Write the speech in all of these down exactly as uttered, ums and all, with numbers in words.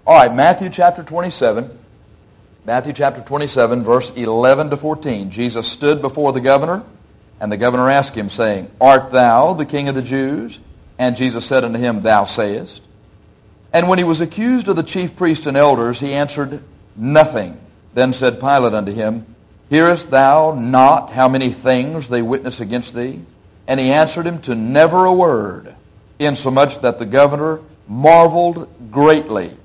All right, Matthew chapter twenty-seven. Matthew chapter twenty-seven, verse eleven to fourteen. Jesus stood before the governor, and the governor asked him, saying, Art thou the King of the Jews? And Jesus said unto him, Thou sayest. And when he was accused of the chief priests and elders, he answered nothing. Then said Pilate unto him, Hearest thou not how many things they witness against thee? And he answered him to never a word, insomuch that the governor marveled greatly.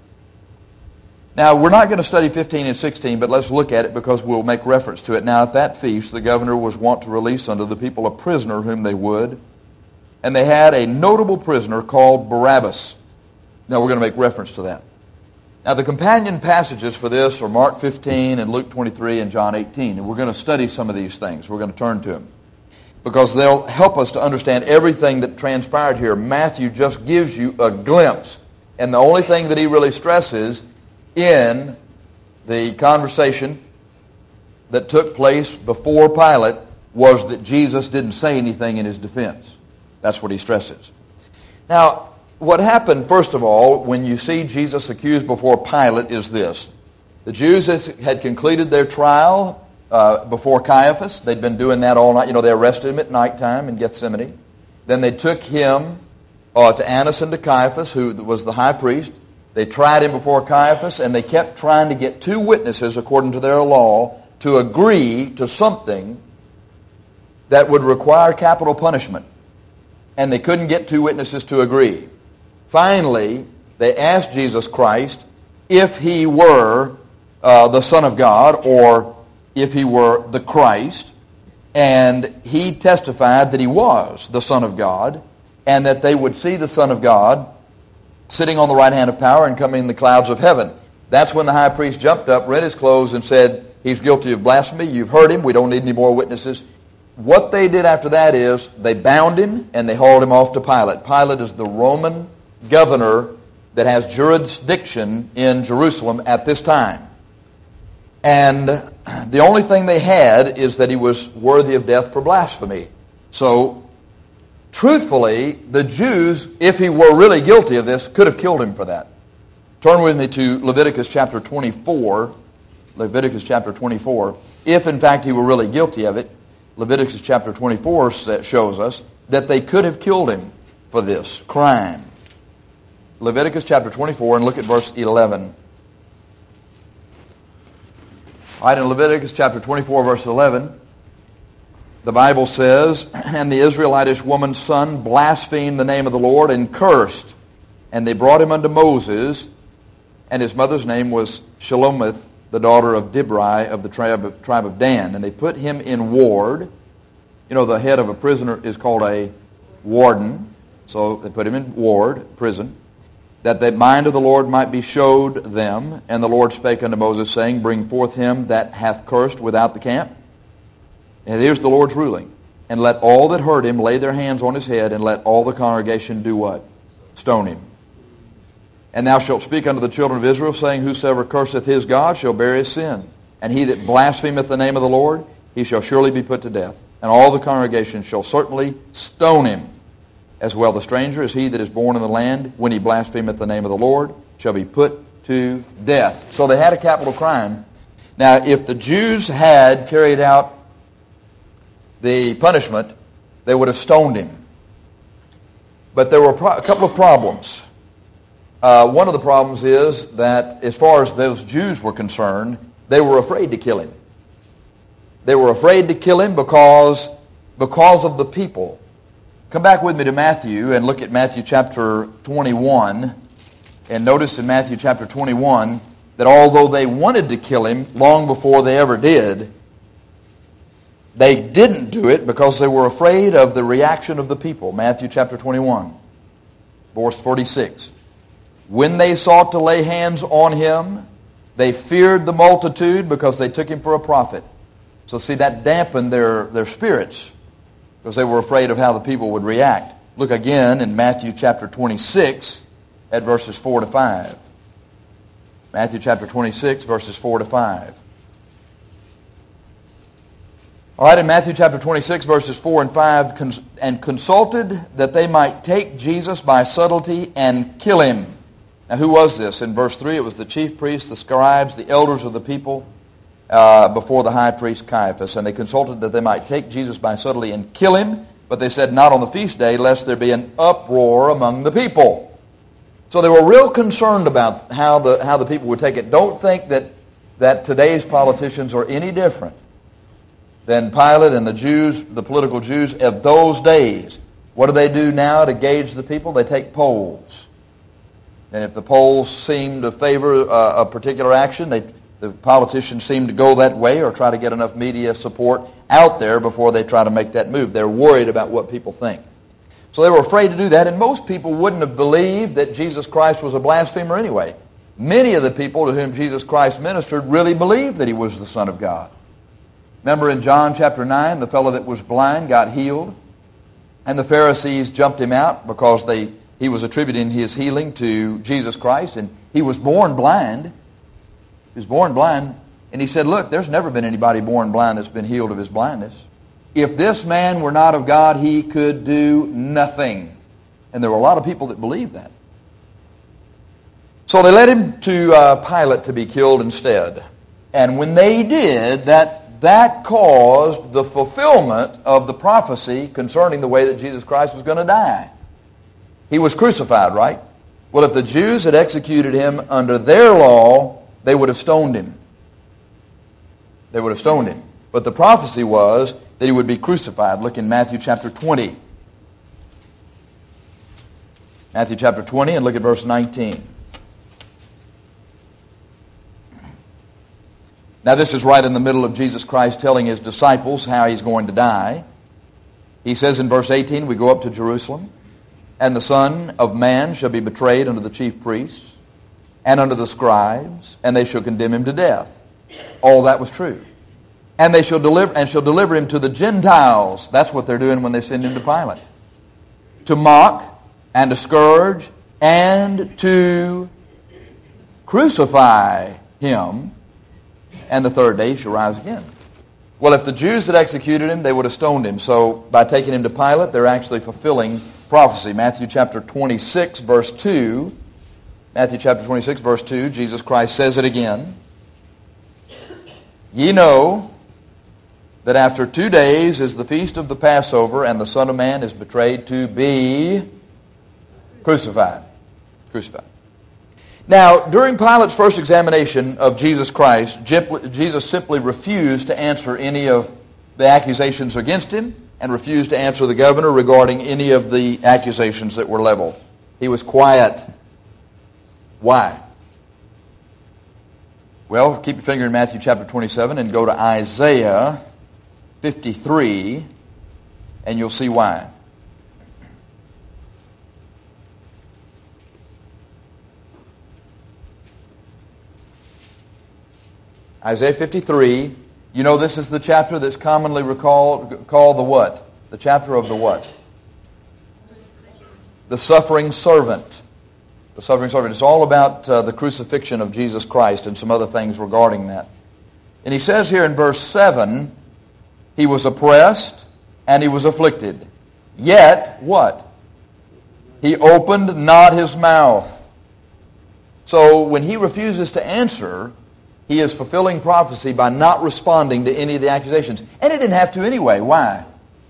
Now, we're not going to study fifteen and sixteen, but let's look at it because we'll make reference to it. Now, at that feast, the governor was wont to release unto the people a prisoner whom they would, and they had a notable prisoner called Barabbas. Now, we're going to make reference to that. Now, the companion passages for this are Mark fifteen and Luke twenty-three and John eighteen, and we're going to study some of these things. We're going to turn to them because they'll help us to understand everything that transpired here. Matthew just gives you a glimpse, and the only thing that he really stresses in the conversation that took place before Pilate was that Jesus didn't say anything in his defense. That's what he stresses. Now, what happened, first of all, when you see Jesus accused before Pilate is this. The Jews had concluded their trial uh, before Caiaphas. They'd been doing that all night. You know, they arrested him at nighttime in Gethsemane. Then they took him uh, to Annas and to Caiaphas, who was the high priest. They tried him before Caiaphas, and they kept trying to get two witnesses, according to their law, to agree to something that would require capital punishment. And they couldn't get two witnesses to agree. Finally, they asked Jesus Christ if he were uh, the Son of God or if he were the Christ, and he testified that he was the Son of God, and that they would see the Son of God sitting on the right hand of power and coming in the clouds of heaven. That's when the high priest jumped up, rent his clothes, and said, He's guilty of blasphemy. You've heard him. We don't need any more witnesses. What they did after that is they bound him and they hauled him off to Pilate. Pilate is the Roman governor that has jurisdiction in Jerusalem at this time. And the only thing they had is that he was worthy of death for blasphemy. So, truthfully, the Jews, if he were really guilty of this, could have killed him for that. Turn with me to Leviticus chapter twenty-four. Leviticus chapter twenty-four. If, in fact, he were really guilty of it, Leviticus chapter twenty-four shows us that they could have killed him for this crime. Leviticus chapter twenty-four, and look at verse eleven. All right, in Leviticus chapter twenty-four, verse eleven, the Bible says, And the Israelitish woman's son blasphemed the name of the Lord and cursed. And they brought him unto Moses, and his mother's name was Shelomith, the daughter of Dibri of the tribe of, tribe of Dan. And they put him in ward. You know, the head of a prisoner is called a warden. So they put him in ward, prison, that the mind of the Lord might be showed them. And the Lord spake unto Moses, saying, Bring forth him that hath cursed without the camp. And here's the Lord's ruling. And let all that heard him lay their hands on his head, and let all the congregation do what? Stone him. And thou shalt speak unto the children of Israel, saying, Whosoever curseth his God shall bear his sin. And he that blasphemeth the name of the Lord, he shall surely be put to death. And all the congregation shall certainly stone him. As well the stranger as he that is born in the land, when he blasphemeth the name of the Lord, shall be put to death. So they had a capital crime. Now, if the Jews had carried out the punishment, they would have stoned him. But there were a couple of problems. Uh, one of the problems is that as far as those Jews were concerned, they were afraid to kill him. They were afraid to kill him because, because of the people. Come back with me to Matthew and look at Matthew chapter twenty-one. And notice in Matthew chapter twenty-one that although they wanted to kill him long before they ever did, they didn't do it because they were afraid of the reaction of the people. Matthew chapter twenty-one, verse forty-six. When they sought to lay hands on him, they feared the multitude because they took him for a prophet. So see, that dampened their, their spirits because they were afraid of how the people would react. Look again in Matthew chapter twenty-six at verses four to five. Matthew chapter twenty-six, verses four to five. All right, in Matthew chapter twenty-six, verses four and five, cons- and consulted that they might take Jesus by subtlety and kill him. Now, who was this? In verse three, it was the chief priests, the scribes, the elders of the people uh, before the high priest Caiaphas. And they consulted that they might take Jesus by subtlety and kill him, but they said, not on the feast day, lest there be an uproar among the people. So they were real concerned about how the how the people would take it. Don't think that, that today's politicians are any different than Pilate and the Jews, the political Jews of those days. What do they do now to gauge the people? They take polls. And if the polls seem to favor uh, a particular action, they, the politicians seem to go that way or try to get enough media support out there before they try to make that move. They're worried about what people think. So they were afraid to do that, and most people wouldn't have believed that Jesus Christ was a blasphemer anyway. Many of the people to whom Jesus Christ ministered really believed that he was the Son of God. Remember in John chapter nine, the fellow that was blind got healed, and the Pharisees jumped him out because they he was attributing his healing to Jesus Christ, and he was born blind. He was born blind, and he said, look, there's never been anybody born blind that's been healed of his blindness. If this man were not of God, he could do nothing. And there were a lot of people that believed that. So they led him to uh, Pilate to be killed instead. And when they did, that, that caused the fulfillment of the prophecy concerning the way that Jesus Christ was going to die. He was crucified, right? Well, if the Jews had executed him under their law, they would have stoned him. They would have stoned him. But the prophecy was that he would be crucified. Look in Matthew chapter twenty. Matthew chapter twenty, and look at verse nineteen. Now this is right in the middle of Jesus Christ telling his disciples how he's going to die. He says in verse eighteen, we go up to Jerusalem, and the Son of Man shall be betrayed unto the chief priests and unto the scribes, and they shall condemn him to death. All that was true. And they shall deliver and shall deliver him to the Gentiles. That's what they're doing when they send him to Pilate. To mock and to scourge and to crucify him, and the third day he shall rise again. Well, if the Jews had executed him, they would have stoned him. So by taking him to Pilate, they're actually fulfilling prophecy. Matthew chapter twenty-six, verse two. Matthew chapter twenty-six, verse two, Jesus Christ says it again. Ye know that after two days is the feast of the Passover, and the Son of Man is betrayed to be crucified. Crucified. Now, during Pilate's first examination of Jesus Christ, Jesus simply refused to answer any of the accusations against him and refused to answer the governor regarding any of the accusations that were leveled. He was quiet. Why? Well, keep your finger in Matthew chapter twenty-seven and go to Isaiah fifty-three, and you'll see why. Isaiah fifty-three, you know this is the chapter that's commonly recalled, called the what? The chapter of the what? The suffering servant. The suffering servant. It's all about uh, the crucifixion of Jesus Christ and some other things regarding that. And he says here in verse seven, he was oppressed and he was afflicted. Yet, what? He opened not his mouth. So when he refuses to answer, he is fulfilling prophecy by not responding to any of the accusations. And he didn't have to anyway. Why?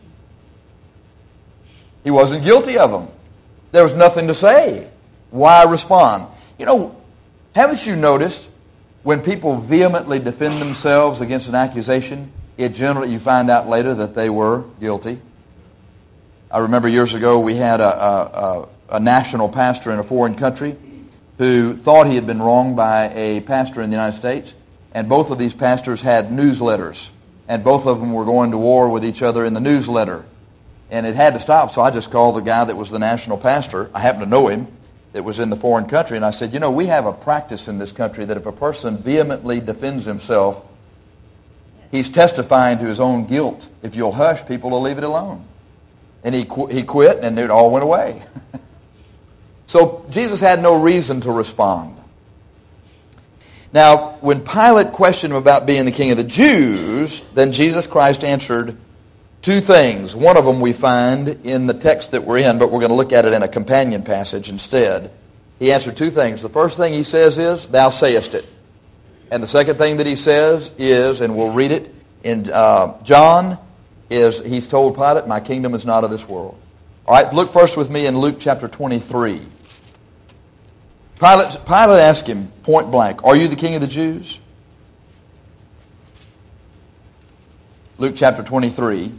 He wasn't guilty of them. There was nothing to say. Why respond? You know, haven't you noticed when people vehemently defend themselves against an accusation, it generally, you find out later that they were guilty? I remember years ago we had a, a, a, a national pastor in a foreign country who thought he had been wronged by a pastor in the United States, and both of these pastors had newsletters, and both of them were going to war with each other in the newsletter. And it had to stop, so I just called the guy that was the national pastor. I happened to know him, that was in the foreign country, and I said, you know, we have a practice in this country that if a person vehemently defends himself, he's testifying to his own guilt. If you'll hush, people will leave it alone. And he qu- he quit, and it all went away. So Jesus had no reason to respond. Now, when Pilate questioned him about being the king of the Jews, then Jesus Christ answered two things. One of them we find in the text that we're in, but we're going to look at it in a companion passage instead. he answered two things. The first thing he says is, thou sayest it. And the second thing that he says is, and we'll read it in uh, John, is he's told Pilate, my kingdom is not of this world. All right, look first with me in Luke chapter twenty-three. Pilate, Pilate asked him point blank, are you the king of the Jews? Luke chapter twenty-three.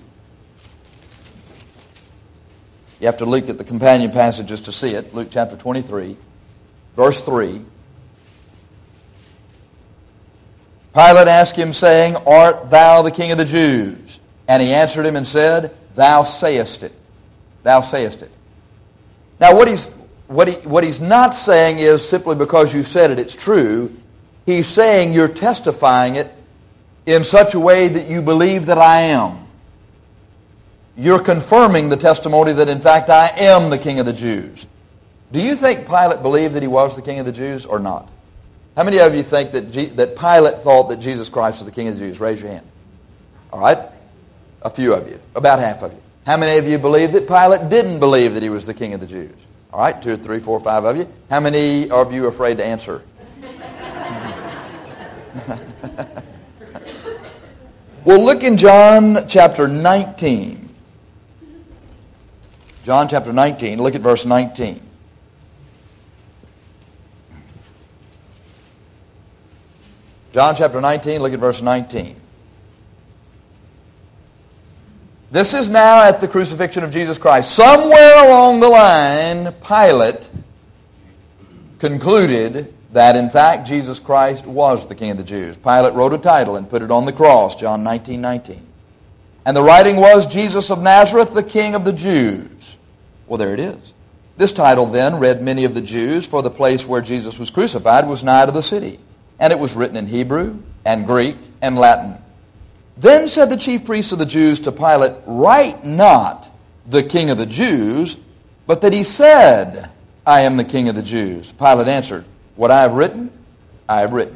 You have to look at the companion passages to see it. Luke chapter twenty-three, verse three. Pilate asked him, saying, art thou the king of the Jews? And he answered him and said, thou sayest it. Thou sayest it. Now what he's, what, he, what he's not saying is simply because you said it, it's true. He's saying you're testifying it in such a way that you believe that I am. You're confirming the testimony that in fact I am the king of the Jews. Do you think Pilate believed that he was the king of the Jews or not? How many of you think that, G- that Pilate thought that Jesus Christ was the king of the Jews? Raise your hand. All right? A few of you. About half of you. How many of you believe that Pilate didn't believe that he was the king of the Jews? All right? Two or three, four, five of you. How many of you are afraid to answer? Well, look in John chapter nineteen. John chapter nineteen. Look at verse nineteen. John chapter nineteen, look at verse nineteen. This is now at the crucifixion of Jesus Christ. Somewhere along the line, Pilate concluded that in fact Jesus Christ was the king of the Jews. Pilate wrote a title and put it on the cross, John nineteen nineteen. And the writing was, Jesus of Nazareth, the King of the Jews. Well, there it is. This title then read many of the Jews, for the place where Jesus was crucified was nigh to the city. And it was written in Hebrew and Greek and Latin. Then said the chief priests of the Jews to Pilate, write not the King of the Jews, but that he said, I am the King of the Jews. Pilate answered, what I have written, I have written.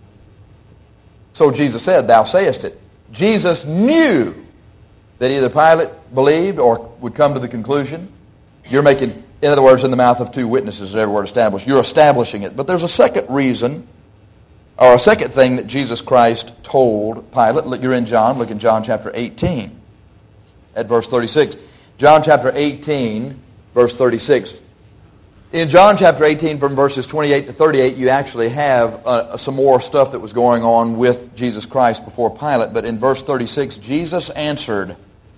So Jesus said, thou sayest it. Jesus knew that either Pilate believed or would come to the conclusion. You're making, in other words, in the mouth of two witnesses is every word established. You're establishing it. But there's a second reason, or a second thing that Jesus Christ told Pilate. Look, you're in John. Look in John chapter eighteen at verse thirty-six. John chapter eighteen, verse thirty-six. In John chapter eighteen, from verses twenty-eight to thirty-eight, you actually have uh, some more stuff that was going on with Jesus Christ before Pilate. But in verse thirty-six, Jesus answered,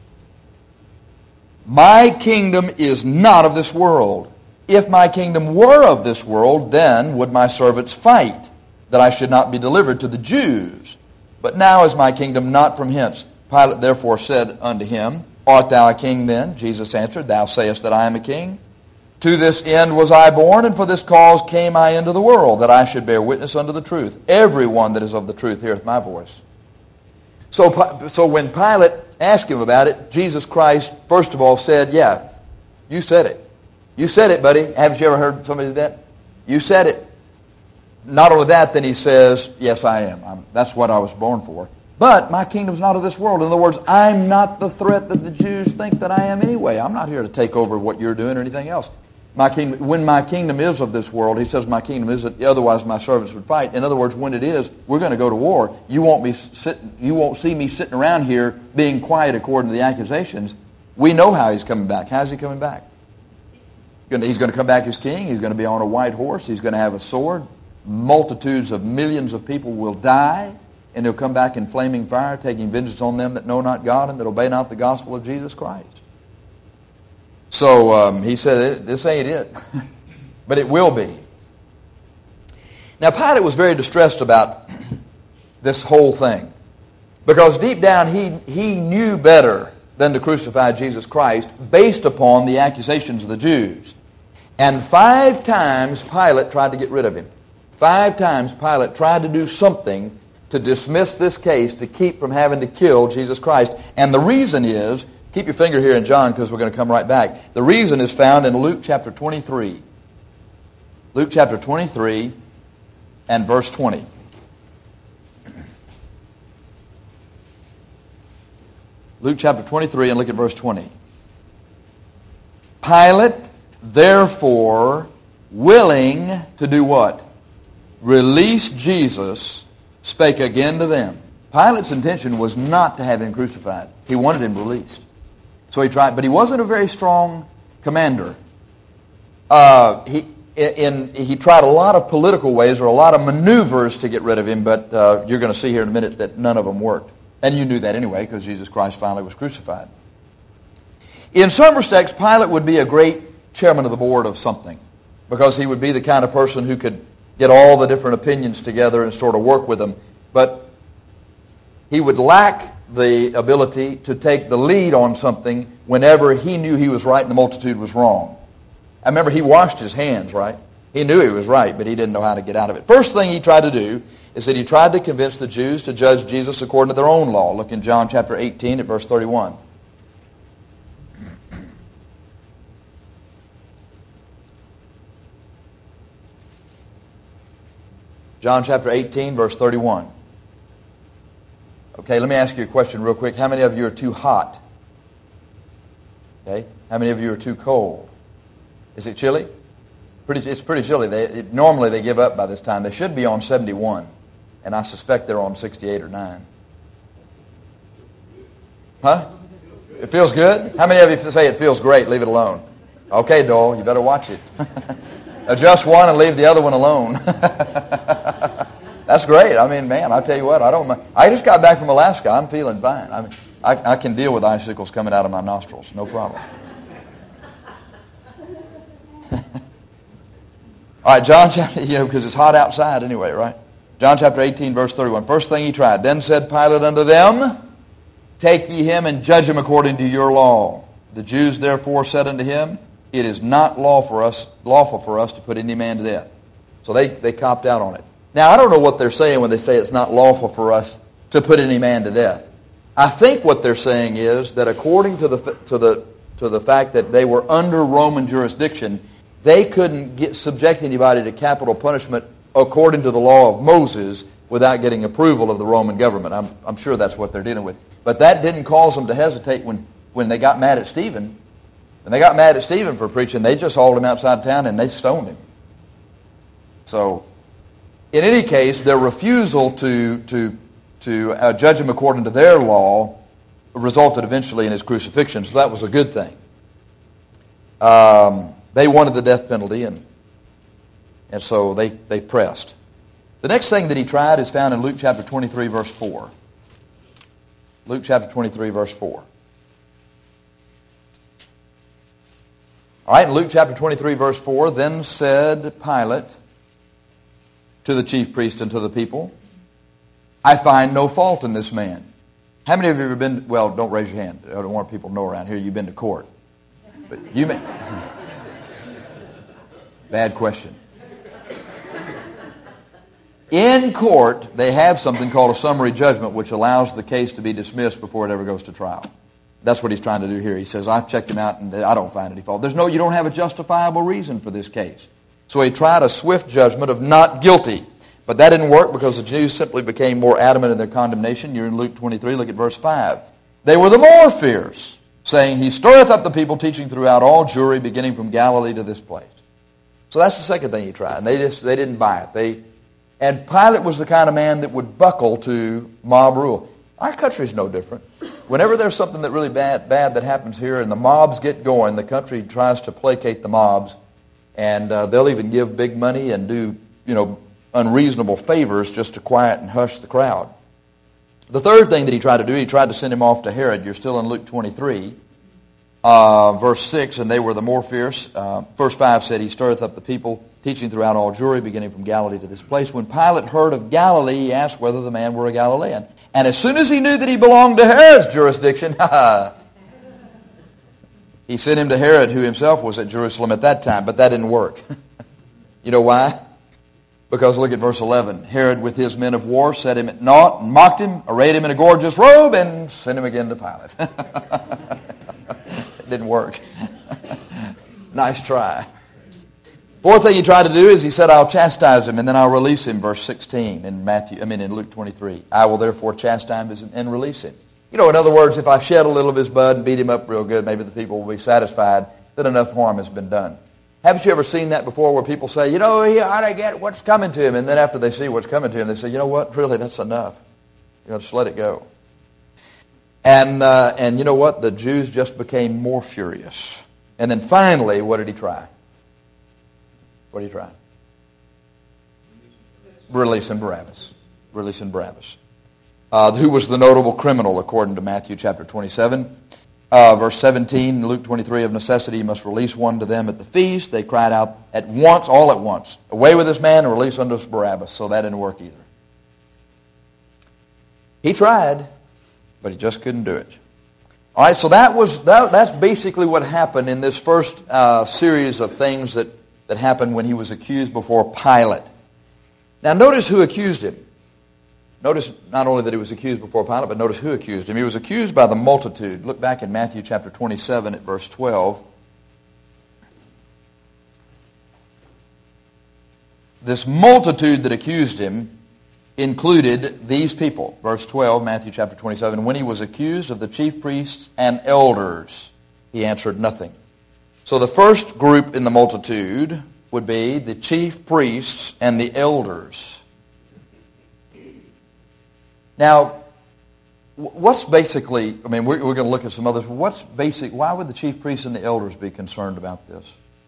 my kingdom is not of this world. If my kingdom were of this world, then would my servants fight, that I should not be delivered to the Jews. But now is my kingdom not from hence. Pilate therefore said unto him, art thou a king then? Jesus answered, thou sayest that I am a king. To this end was I born, and for this cause came I into the world, that I should bear witness unto the truth. Every one that is of the truth heareth my voice. So, so when Pilate asked him about it, Jesus Christ, first of all, said, yeah, you said it. You said it, buddy. Haven't you ever heard somebody do that? You said it. Not only that, then he says, yes, I am. I'm, that's what I was born for. But my kingdom's not of this world. In other words, I'm not the threat that the Jews think that I am anyway. I'm not here to take over what you're doing or anything else. My kingdom, when my kingdom is of this world, he says my kingdom isn't, otherwise my servants would fight. In other words, when it is, we're going to go to war. You won't be sitting, you won't see me sitting around here being quiet according to the accusations. We know how he's coming back. How's he coming back? He's going to come back as king. He's going to be on a white horse. He's going to have a sword. Multitudes of millions of people will die, and he'll come back in flaming fire, taking vengeance on them that know not God and that obey not the gospel of Jesus Christ. So um, he said, this ain't it. But it will be. Now Pilate was very distressed about this whole thing, because deep down he, he knew better than to crucify Jesus Christ based upon the accusations of the Jews. And five times Pilate tried to get rid of him. Five times Pilate tried to do something to dismiss this case, to keep from having to kill Jesus Christ. And the reason is, keep your finger here in John because we're going to come right back. The reason is found in Luke chapter twenty-three. Luke chapter twenty-three and verse twenty. Luke chapter twenty-three and look at verse twenty. Pilate therefore willing to do what? Release Jesus, spake again to them. Pilate's intention was not to have him crucified. He wanted him released. So he tried, but he wasn't a very strong commander. Uh, he in, he tried a lot of political ways or a lot of maneuvers to get rid of him, but uh, you're going to see here in a minute that none of them worked. And you knew that anyway, because Jesus Christ finally was crucified. In some respects, Pilate would be a great chairman of the board of something, because he would be the kind of person who could get all the different opinions together and sort of work with them. But he would lack the ability to take the lead on something whenever he knew he was right and the multitude was wrong. I remember he washed his hands, right? He knew he was right, but he didn't know how to get out of it. First thing he tried to do is that he tried to convince the Jews to judge Jesus according to their own law. Look in John chapter eighteen at verse thirty-one. John chapter eighteen, verse thirty-one. Okay, let me ask you a question real quick. How many of you are too hot? Okay, how many of you are too cold? Is it chilly? Pretty, it's pretty chilly. They, it, normally they give up by this time. They should be on seventy-one, and I suspect they're on sixty-eight or nine. Huh? It feels good? How many of you say it feels great? Leave it alone. Okay, Dole, you better watch it. Adjust one and leave the other one alone. That's great. I mean, man, I'll tell you what, I don't mind. I just got back from Alaska. I'm feeling fine. I, mean, I, I can deal with icicles coming out of my nostrils. No problem. All right, John chapter, you know, because it's hot outside anyway, right? John chapter eighteen, verse thirty-one. First thing he tried. Then said Pilate unto them, take ye him and judge him according to your law. The Jews therefore said unto him, it is not law for us, lawful for us to put any man to death. So they, they copped out on it. Now, I don't know what they're saying when they say it's not lawful for us to put any man to death. I think what they're saying is that according to the to the to the fact that they were under Roman jurisdiction, they couldn't get, subject anybody to capital punishment according to the law of Moses without getting approval of the Roman government. I'm, I'm sure that's what they're dealing with. But that didn't cause them to hesitate when, when they got mad at Stephen. When they got mad at Stephen for preaching, they just hauled him outside town and they stoned him. So, in any case, their refusal to, to, to uh, judge him according to their law resulted eventually in his crucifixion, so that was a good thing. Um... They wanted the death penalty, and and so they, they pressed. The next thing that he tried is found in Luke chapter twenty-three, verse four. Luke chapter twenty-three, verse four. All right, in Luke chapter twenty-three, verse four, then said Pilate to the chief priest and to the people, I find no fault in this man. How many of you have ever been, well, don't raise your hand. I don't want people to know around here you've been to court. But you may... Bad question. In court, they have something called a summary judgment, which allows the case to be dismissed before it ever goes to trial. That's what he's trying to do here. He says, I've checked him out, and I don't find any fault. There's no, you don't have a justifiable reason for this case. So he tried a swift judgment of not guilty. But that didn't work because the Jews simply became more adamant in their condemnation. You're in Luke twenty-three, look at verse five. They were the more fierce, saying, he stirreth up the people, teaching throughout all Jewry, beginning from Galilee to this place. So that's the second thing he tried. And they just they didn't buy it. They and Pilate was the kind of man that would buckle to mob rule. Our country's no different. Whenever there's something that really bad bad that happens here and the mobs get going, the country tries to placate the mobs, and uh, they'll even give big money and do, you know, unreasonable favors just to quiet and hush the crowd. The third thing that he tried to do, he tried to send him off to Herod. You're still in Luke twenty-three. Uh, verse six, and they were the more fierce. Uh, verse five said, he stirreth up the people, teaching throughout all Jewry, beginning from Galilee to this place. When Pilate heard of Galilee, he asked whether the man were a Galilean. And as soon as he knew that he belonged to Herod's jurisdiction, he sent him to Herod, who himself was at Jerusalem at that time, but that didn't work. You know why? Because look at verse eleven. Herod with his men of war set him at naught and mocked him, arrayed him in a gorgeous robe, and sent him again to Pilate. It didn't work. Nice try. Fourth thing he tried to do is he said, I'll chastise him and then I'll release him, verse sixteen in Matthew, I mean in Luke twenty-three. I will therefore chastise him and release him. You know, in other words, if I shed a little of his blood and beat him up real good, maybe the people will be satisfied that enough harm has been done. Haven't you ever seen that before where people say, you know, he ought to get what's coming to him, and then after they see what's coming to him, they say, you know what, really, that's enough. You know, just let it go. And, uh, and you know what? The Jews just became more furious. And then finally, what did he try? What did he try? Releasing Barabbas. Releasing Barabbas. Uh, who was the notable criminal according to Matthew chapter twenty-seven? Uh, verse seventeen, Luke twenty-three, of necessity you must release one to them at the feast. They cried out at once, all at once, away with this man and release unto us Barabbas. So that didn't work either. He tried, but he just couldn't do it. All right, so that was that, that's basically what happened in this first uh, series of things that, that happened when he was accused before Pilate. Now notice who accused him. Notice not only that he was accused before Pilate, but notice who accused him. He was accused by the multitude. Look back in Matthew chapter twenty-seven at verse twelve. This multitude that accused him included these people. Verse twelve, Matthew chapter twenty-seven. When he was accused of the chief priests and elders, he answered nothing. So the first group in the multitude would be the chief priests and the elders. Now, what's basically, I mean, we're, we're going to look at some others. What's basic, why would the chief priests and the elders be concerned about this?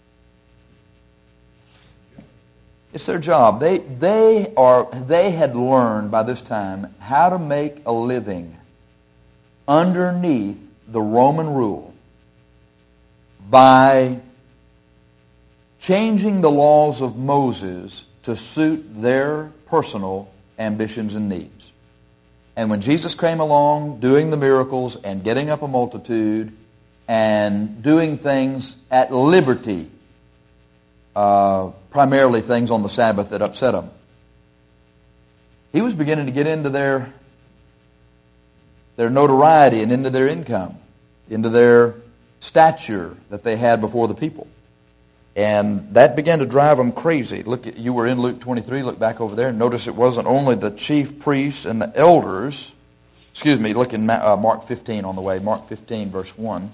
It's their job. They, they, are, they had learned by this time how to make a living underneath the Roman rule by changing the laws of Moses to suit their personal ambitions and needs. And when Jesus came along doing the miracles and getting up a multitude and doing things at liberty, uh, primarily things on the Sabbath that upset them, he was beginning to get into their, their notoriety and into their income, into their stature that they had before the people. And that began to drive them crazy. Look, at, you were in Luke twenty-three. Look back over there and notice it wasn't only the chief priests and the elders. Excuse me, look in uh, Mark fifteen on the way. Mark fifteen, verse one.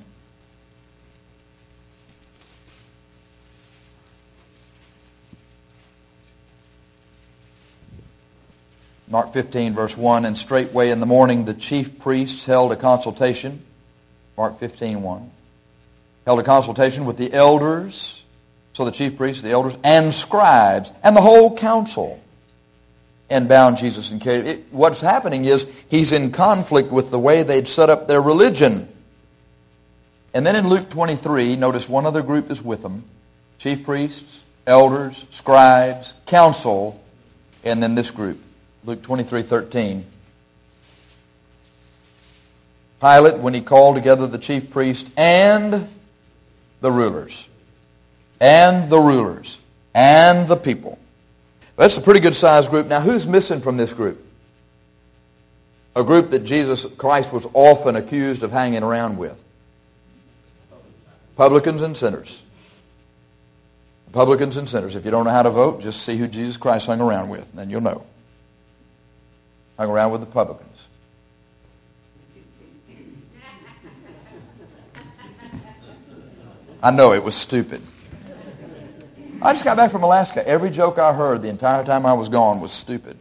Mark fifteen, verse one. And straightway in the morning the chief priests held a consultation. Mark fifteen, one. Held a consultation with the elders. So the chief priests, the elders, and scribes, and the whole council, and bound Jesus and carried it. What's happening is he's in conflict with the way they'd set up their religion. And then in Luke twenty-three, notice one other group is with them. Chief priests, elders, scribes, council, and then this group. Luke twenty-three, thirteen. Pilate, when he called together the chief priests and the rulers, and the rulers, and the people. That's a pretty good-sized group. Now, who's missing from this group? A group that Jesus Christ was often accused of hanging around with. Publicans and sinners. Publicans and sinners. If you don't know how to vote, just see who Jesus Christ hung around with, and then you'll know. Hung around with the publicans. I know it was stupid. I just got back from Alaska. Every joke I heard the entire time I was gone was stupid.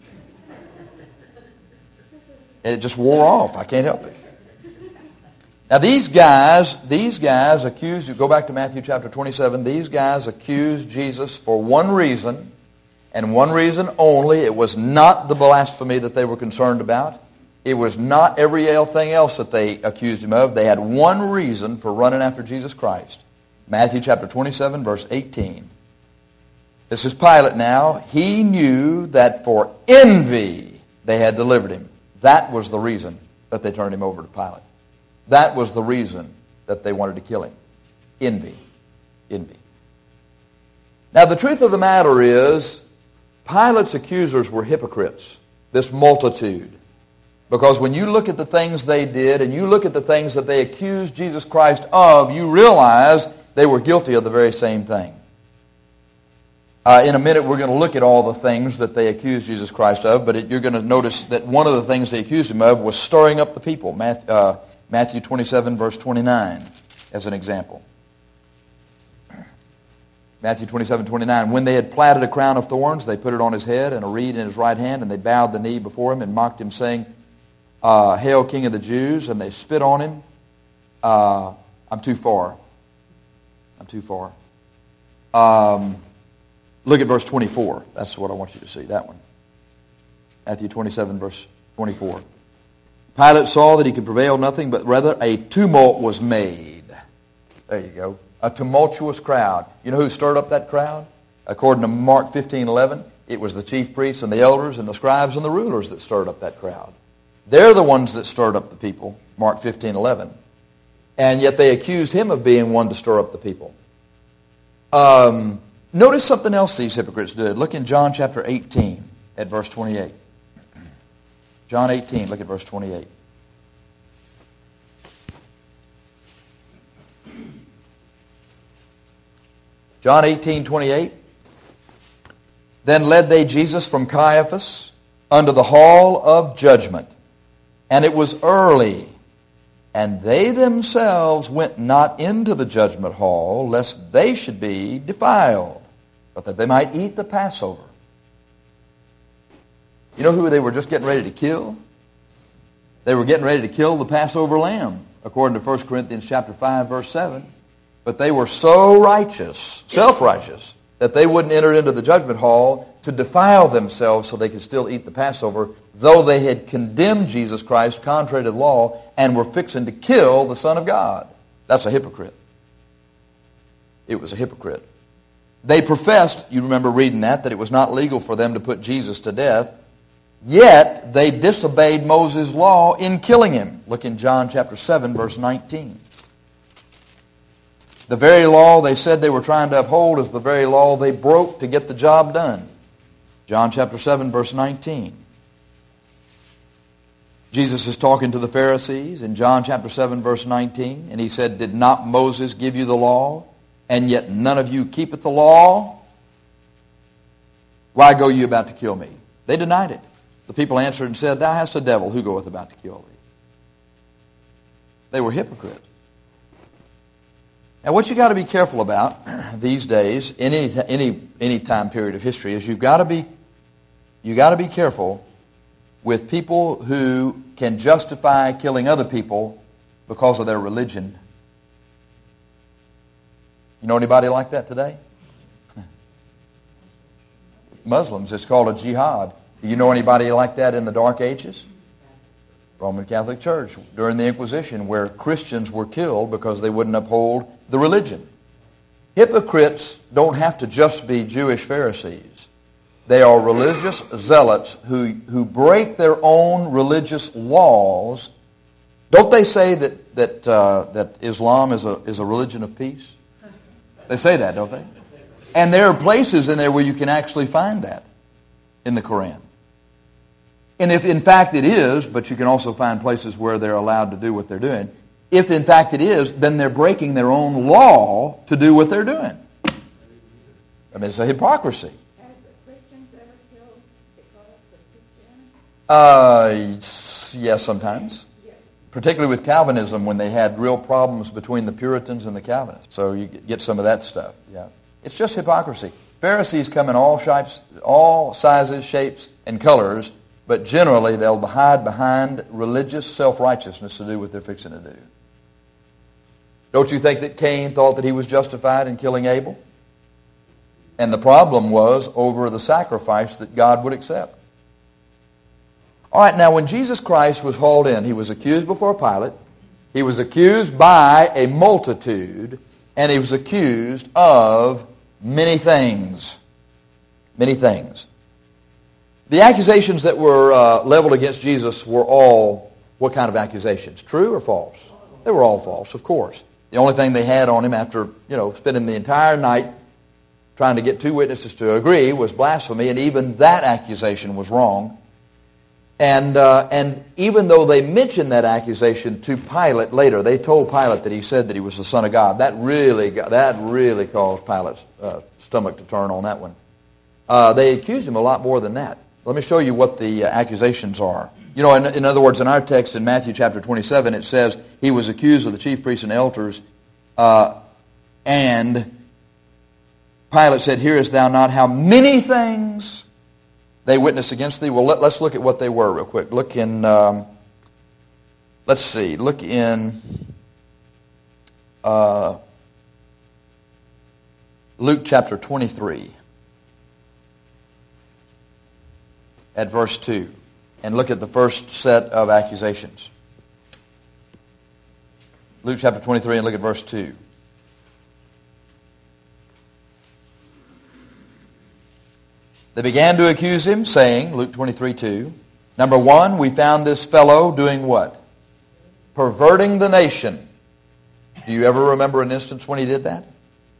And it just wore off. I can't help it. Now these guys, these guys accused, you go back to Matthew chapter twenty-seven, these guys accused Jesus for one reason, and one reason only. It was not the blasphemy that they were concerned about. It was not everything else that they accused him of. They had one reason for running after Jesus Christ. Matthew chapter twenty-seven, verse eighteen. This is Pilate now. He knew that for envy they had delivered him. That was the reason that they turned him over to Pilate. That was the reason that they wanted to kill him. Envy. Envy. Now the truth of the matter is, Pilate's accusers were hypocrites, this multitude. Because when you look at the things they did and you look at the things that they accused Jesus Christ of, you realize they were guilty of the very same thing. Uh, in a minute, we're going to look at all the things that they accused Jesus Christ of, but it, you're going to notice that one of the things they accused him of was stirring up the people. Matthew, uh, Matthew twenty-seven, verse twenty-nine, as an example. Matthew twenty-seven, twenty-nine. When they had platted a crown of thorns, they put it on his head and a reed in his right hand, and they bowed the knee before him and mocked him, saying, uh, Hail, King of the Jews! And they spit on him. Uh, I'm too far. I'm too far. Um, look at verse twenty-four. That's what I want you to see, that one. Matthew twenty-seven, verse twenty-four. Pilate saw that he could prevail nothing, but rather a tumult was made. There you go. A tumultuous crowd. You know who stirred up that crowd? According to Mark fifteen eleven, it was the chief priests and the elders and the scribes and the rulers that stirred up that crowd. They're the ones that stirred up the people, Mark fifteen eleven. And yet they accused him of being one to stir up the people. Um, notice something else these hypocrites did. Look in John chapter eighteen at verse twenty-eight. John eighteen, look at verse twenty-eight. John eighteen, twenty-eight. Then led they Jesus from Caiaphas unto the hall of judgment. And it was early, and they themselves went not into the judgment hall, lest they should be defiled, but that they might eat the Passover. You know who they were just getting ready to kill? They were getting ready to kill the Passover lamb, according to First Corinthians chapter five, verse seven. But they were so righteous, self-righteous, that they wouldn't enter into the judgment hall to defile themselves so they could still eat the Passover, though they had condemned Jesus Christ contrary to the law and were fixing to kill the Son of God. That's a hypocrite. It was a hypocrite. They professed, you remember reading that, that it was not legal for them to put Jesus to death, yet they disobeyed Moses' law in killing him. Look in John chapter seven, verse nineteen. The very law they said they were trying to uphold is the very law they broke to get the job done. John chapter seven, verse nineteen. Jesus is talking to the Pharisees in John chapter seven, verse nineteen, and he said, Did not Moses give you the law, and yet none of you keepeth the law? Why go you about to kill me? They denied it. The people answered and said, Thou hast a devil, who goeth about to kill thee? They were hypocrites. Now, what you got to be careful about these days, in any any any time period of history, is you've got to be you got to be careful with people who can justify killing other people because of their religion. You know anybody like that today? Muslims. It's called a jihad. Do you know anybody like that in the Dark Ages? Roman Catholic Church during the Inquisition, where Christians were killed because they wouldn't uphold the religion. Hypocrites don't have to just be Jewish Pharisees. They are religious zealots who, who break their own religious laws. Don't they say that that uh, that Islam is a is a religion of peace? They say that, don't they? And there are places in there where you can actually find that in the Quran. And if in fact it is, but you can also find places where they're allowed to do what they're doing. If in fact it is, then they're breaking their own law to do what they're doing. I mean, it's a hypocrisy. Have the Christians ever killed because of Christianity? Uh, yes, sometimes. Particularly with Calvinism, when they had real problems between the Puritans and the Calvinists. So you get some of that stuff. Yeah, it's just hypocrisy. Pharisees come in all shapes, all sizes, shapes, and colors. But generally, they'll hide behind religious self-righteousness to do what they're fixing to do. Don't you think that Cain thought that he was justified in killing Abel? And the problem was over the sacrifice that God would accept. All right, now when Jesus Christ was hauled in, he was accused before Pilate. He was accused by a multitude, and he was accused of many things. Many things. The accusations that were uh, leveled against Jesus were all, what kind of accusations? True or false? They were all false, of course. The only thing they had on him after, you know, spending the entire night trying to get two witnesses to agree was blasphemy, and even that accusation was wrong. And uh, and even though they mentioned that accusation to Pilate later, they told Pilate that he said that he was the Son of God. That really got, that really caused Pilate's uh, stomach to turn on that one. Uh, they accused him a lot more than that. Let me show you what the uh, accusations are. You know, in, in other words, in our text in Matthew chapter twenty-seven, it says he was accused of the chief priests and elders, uh, and Pilate said, Hearest thou not how many things they witness against thee? Well, let, let's look at what they were real quick. Look in, um, let's see, look in uh, Luke chapter twenty-three at verse two. And look at the first set of accusations. Luke chapter twenty-three and look at verse two. They began to accuse him, saying, Luke twenty-three two, number one, we found this fellow doing what? Perverting the nation. Do you ever remember an instance when he did that?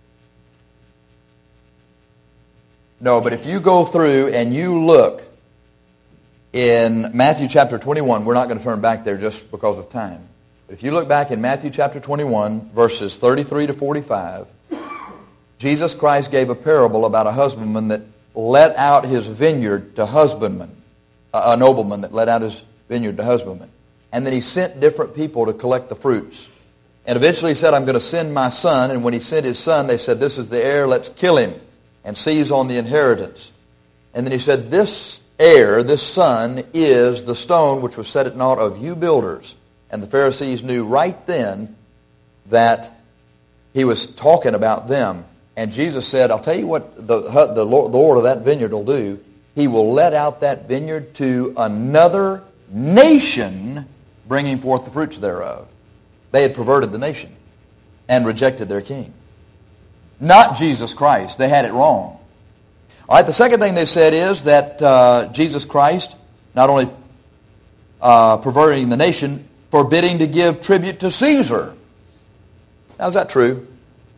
No, but if you go through and you look in Matthew chapter twenty-one, we're not going to turn back there just because of time. But if you look back in Matthew chapter twenty-one, verses thirty-three to forty-five, Jesus Christ gave a parable about a husbandman that let out his vineyard to husbandmen, a nobleman that let out his vineyard to husbandmen. And then he sent different people to collect the fruits. And eventually he said, I'm going to send my son. And when he sent his son, they said, this is the heir, let's kill him and seize on the inheritance. And then he said, this heir, this son, is the stone which was set at naught of you builders. And the Pharisees knew right then that he was talking about them. And Jesus said, I'll tell you what the, the Lord of that vineyard will do. He will let out that vineyard to another nation, bringing forth the fruits thereof. They had perverted the nation and rejected their king. Not Jesus Christ. They had it wrong. All right, the second thing they said is that uh, Jesus Christ, not only uh, perverting the nation, forbidding to give tribute to Caesar. Now, is that true?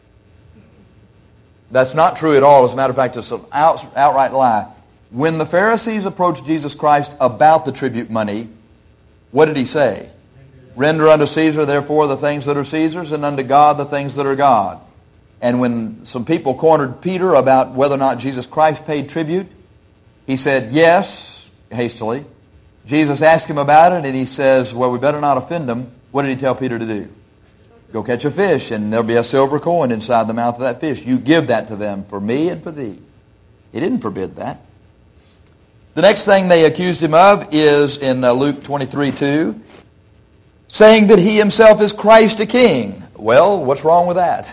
That's not true at all. As a matter of fact, it's an out, outright lie. When the Pharisees approached Jesus Christ about the tribute money, what did he say? Render unto Caesar, therefore, the things that are Caesar's, and unto God the things that are God. And when some people cornered Peter about whether or not Jesus Christ paid tribute, he said, yes, hastily. Jesus asked him about it, and he says, well, we better not offend them. What did he tell Peter to do? Go catch a fish, and there'll be a silver coin inside the mouth of that fish. You give that to them for me and for thee. He didn't forbid that. The next thing they accused him of is in uh, Luke twenty-three two, saying that he himself is Christ a king. Well, what's wrong with that?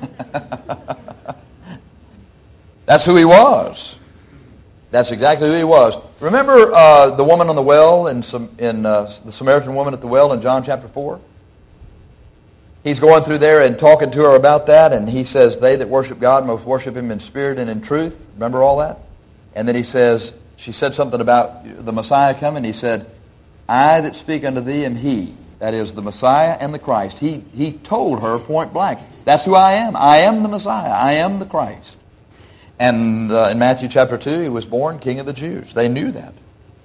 That's who he was. That's exactly who he was. Remember uh, the woman on the well in, some, in uh, the Samaritan woman at the well in John chapter four? He's going through there and talking to her about that, and he says, they that worship God must worship Him in spirit and in truth. Remember all that? And then he says, she said something about the Messiah coming. He said, I that speak unto thee am He. That is the Messiah and the Christ. He, he told her point blank, that's who I am. I am the Messiah. I am the Christ. And uh, in Matthew chapter two, he was born King of the Jews. They knew that.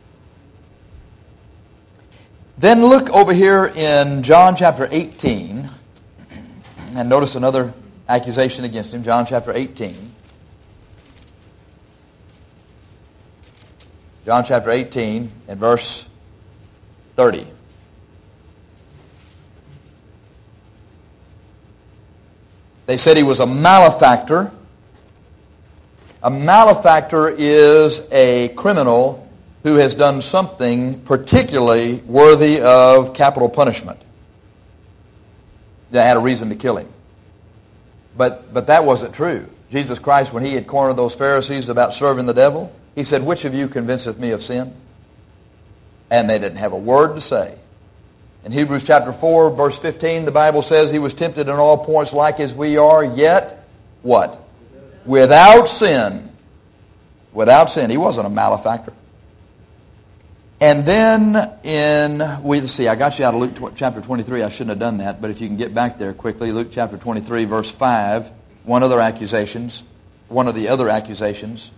Then look over here in John chapter eighteen, and notice another accusation against him. John chapter eighteen. John chapter eighteen and verse thirty. They said he was a malefactor. A malefactor is a criminal who has done something particularly worthy of capital punishment. They had a reason to kill him. But, but that wasn't true. Jesus Christ, when he had cornered those Pharisees about serving the devil, he said, which of you convinceth me of sin? And they didn't have a word to say. In Hebrews chapter four, verse fifteen, the Bible says he was tempted in all points like as we are, yet what? Without sin. Without sin. He wasn't a malefactor. And then in, we see, I got you out of Luke chapter twenty-three. I shouldn't have done that, but if you can get back there quickly, Luke chapter twenty-three, verse five, one other accusations, one of the other accusations.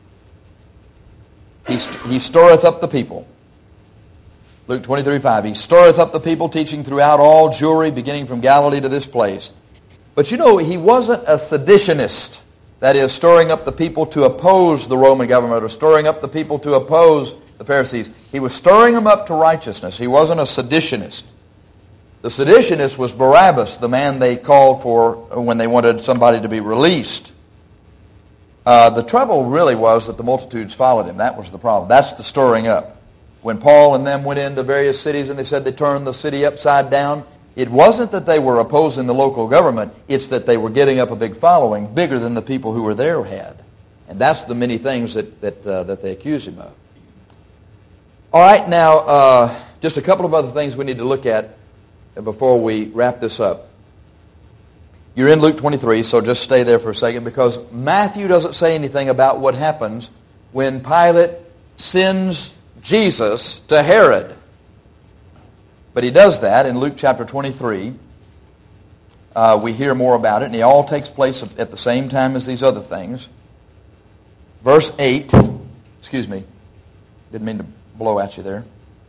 He, he stirreth up the people. Luke twenty-three five, he stirreth up the people, teaching throughout all Jewry, beginning from Galilee to this place. But you know, he wasn't a seditionist. That is, stirring up the people to oppose the Roman government or stirring up the people to oppose the Pharisees. He was stirring them up to righteousness. He wasn't a seditionist. The seditionist was Barabbas, the man they called for when they wanted somebody to be released. Uh, the trouble really was that the multitudes followed him. That was the problem. That's the stirring up. When Paul and them went into various cities and they said they turned the city upside down, it wasn't that they were opposing the local government. It's that they were getting up a big following, bigger than the people who were there had. And that's the many things that, that, uh, that they accuse him of. All right, now, uh, just a couple of other things we need to look at before we wrap this up. You're in Luke twenty-three, so just stay there for a second, because Matthew doesn't say anything about what happens when Pilate sends Jesus to Herod. But he does that in Luke chapter twenty-three. Uh, we hear more about it, and it all takes place at the same time as these other things. Verse eight, excuse me, didn't mean to blow at you there.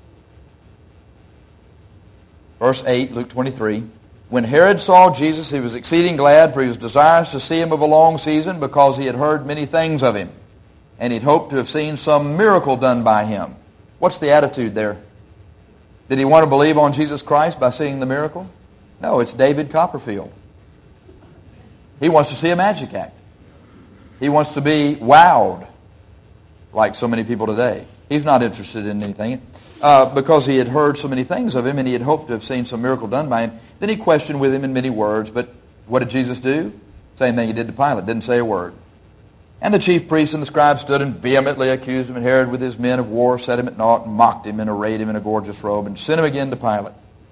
Verse eight, Luke twenty-three. When Herod saw Jesus, he was exceeding glad, for he was desirous to see him of a long season, because he had heard many things of him, and he'd hoped to have seen some miracle done by him. What's the attitude there? Did he want to believe on Jesus Christ by seeing the miracle? No, it's David Copperfield. He wants to see a magic act. He wants to be wowed, like so many people today. He's not interested in anything. Uh, because he had heard so many things of him, and he had hoped to have seen some miracle done by him. Then he questioned with him in many words, but what did Jesus do? Same thing he did to Pilate, didn't say a word. And the chief priests and the scribes stood and vehemently accused him, and Herod with his men of war set him at naught, and mocked him, and arrayed him in a gorgeous robe, and sent him again to Pilate.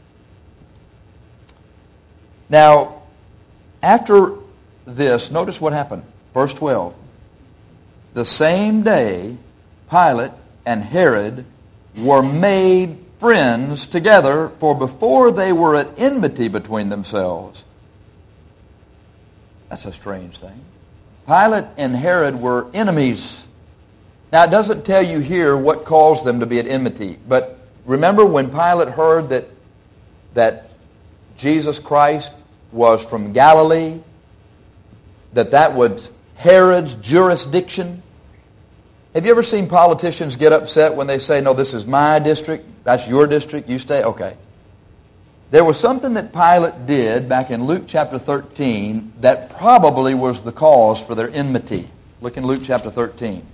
Now, after this, notice what happened. Verse twelve. The same day, Pilate and Herod were made friends together, for before they were at enmity between themselves. That's a strange thing. Pilate and Herod were enemies. Now, it doesn't tell you here what caused them to be at enmity, but remember when Pilate heard that, that Jesus Christ was from Galilee, that that was Herod's jurisdiction? Have you ever seen politicians get upset when they say, no, this is my district, that's your district, you stay? Okay. There was something that Pilate did back in Luke chapter thirteen that probably was the cause for their enmity. Look in Luke chapter thirteen.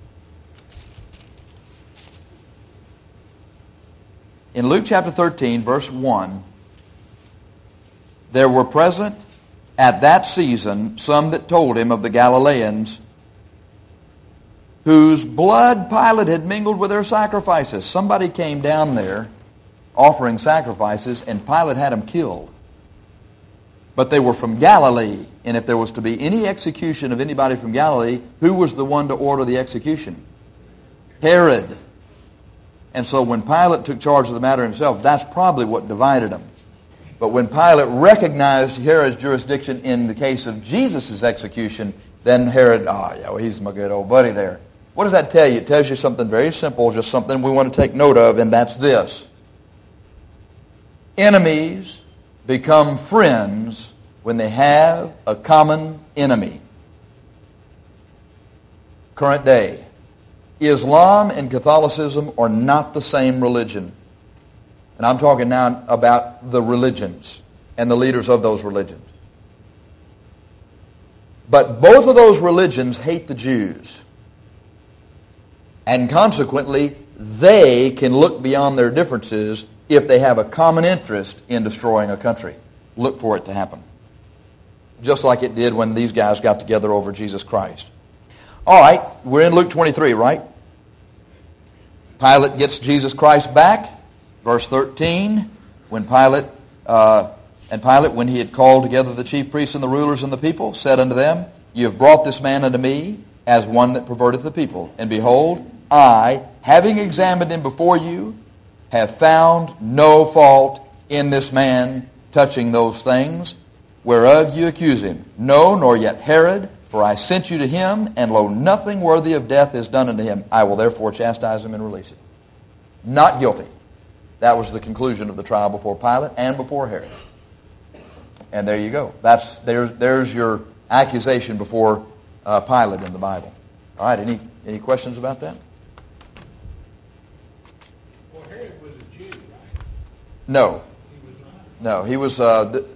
In Luke chapter thirteen, verse one, there were present at that season some that told him of the Galileans, whose blood Pilate had mingled with their sacrifices. Somebody came down there offering sacrifices, and Pilate had them killed. But they were from Galilee, and if there was to be any execution of anybody from Galilee, who was the one to order the execution? Herod. And so when Pilate took charge of the matter himself, that's probably what divided them. But when Pilate recognized Herod's jurisdiction in the case of Jesus' execution, then Herod, oh yeah, well, he's my good old buddy there. What does that tell you? It tells you something very simple, just something we want to take note of, and that's this. Enemies become friends when they have a common enemy. Current day. Islam and Catholicism are not the same religion. And I'm talking now about the religions and the leaders of those religions. But both of those religions hate the Jews. And consequently, they can look beyond their differences if they have a common interest in destroying a country. Look for it to happen. Just like it did when these guys got together over Jesus Christ. All right, we're in Luke twenty-three, right? Pilate gets Jesus Christ back. Verse thirteen, when Pilate, uh, and Pilate, when he had called together the chief priests and the rulers and the people, said unto them, You have brought this man unto me as one that perverteth the people. And behold, I, having examined him before you, have found no fault in this man touching those things whereof you accuse him. No, nor yet Herod, for I sent you to him, and lo, nothing worthy of death is done unto him. I will therefore chastise him and release him. Not guilty. That was the conclusion of the trial before Pilate and before Herod. And there you go. That's there's there's your accusation before uh, Pilate in the Bible. All right. Any any questions about that? Well, Herod was a Jew, right? No. He was not. No. He was. Uh, th-